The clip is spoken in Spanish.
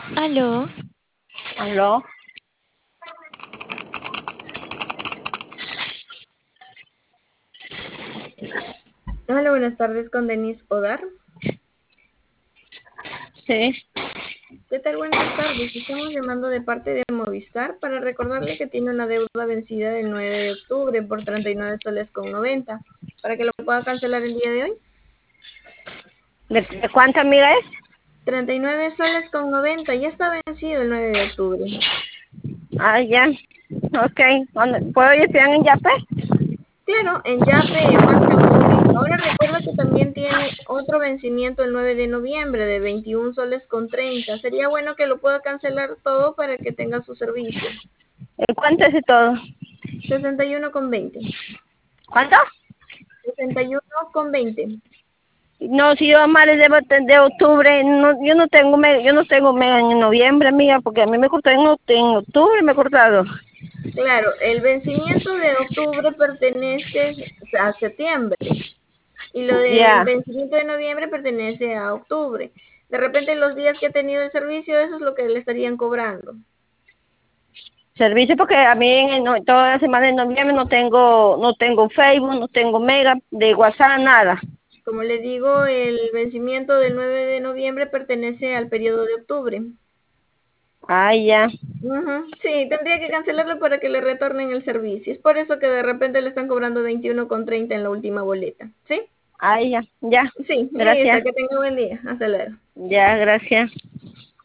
Aló, ¿Aló? Hola, buenas tardes con Denise Odar. Sí. ¿Qué tal? Buenas tardes. Estamos llamando de parte de Movistar para recordarle que tiene una deuda vencida del 9 de octubre por 39 soles con 90 para que lo pueda cancelar el día de hoy. ¿De cuánta amiga es? 39 soles con 90, ya está vencido el 9 de octubre. Ah, ya. Ok. ¿Puedo ir en Yape? Claro, en Yape, en Banca Móvil. Ahora recuerda que también tiene otro vencimiento el 9 de noviembre de 21 soles con 30. Sería bueno que lo pueda cancelar todo para que tenga su servicio. ¿Cuánto es y todo? 61 con 20. ¿Cuánto? 61 con 20. No, si yo más de octubre, no, yo no tengo mes en noviembre, amiga, porque a mí me cortó en octubre, me he cortado. Claro, el vencimiento de octubre pertenece a septiembre y lo del Ya. vencimiento de noviembre pertenece a octubre. De repente los días que ha tenido el servicio, eso es lo que le estarían cobrando. Servicio porque a mí toda la semana de noviembre no tengo Facebook, no tengo Mega, de WhatsApp, nada. Como le digo, el vencimiento del 9 de noviembre pertenece al periodo de octubre. Ay, ya. Ujú. Sí, tendría que cancelarlo para que le retornen el servicio. Es por eso que de repente le están cobrando 21 con 30 en la última boleta. ¿Sí? Ay, ya. Ya. Sí, listo, Gracias. que tenga buen día. Hasta luego. Ya, gracias.